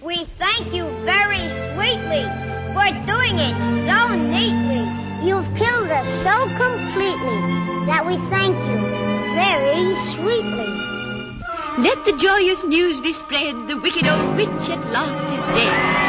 We thank you very sweetly for doing it so neatly. You've killed us so completely that we thank you very sweetly. Let the joyous news be spread. The wicked old witch at last is dead.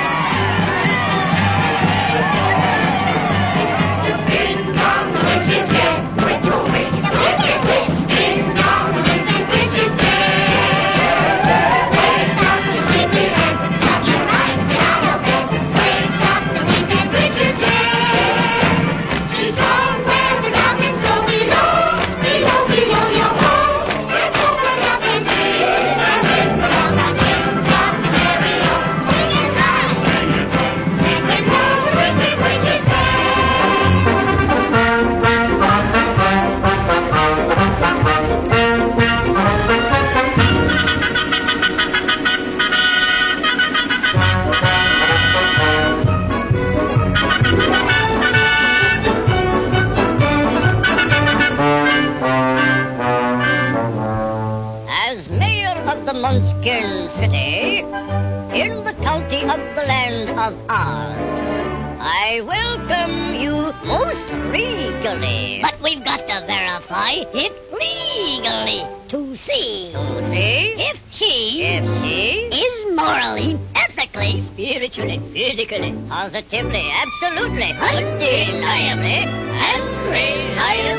Munchkin City, in the county of the land of Oz, I welcome you most regally. But we've got to verify it legally to see if she is morally, ethically, spiritually, physically, positively, absolutely, undeniably, and reliably